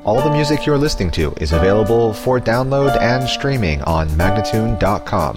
All the music you're listening to is available for download and streaming on Magnatune.com.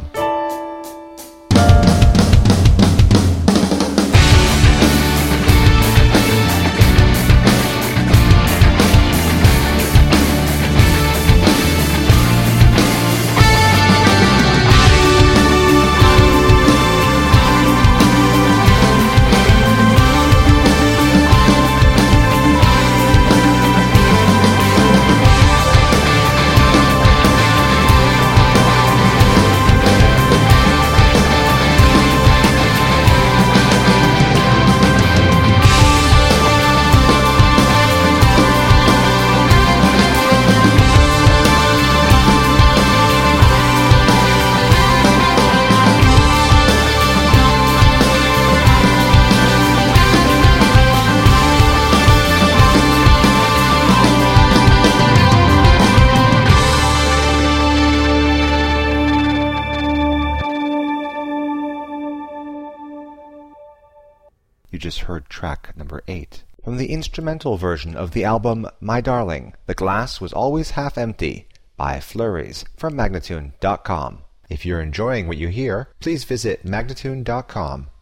You just heard track number 8 from the instrumental version of the album My Darling, The Glass Was Always Half Empty by Flurries from Magnatune.com. If you're enjoying what you hear, please visit Magnatune.com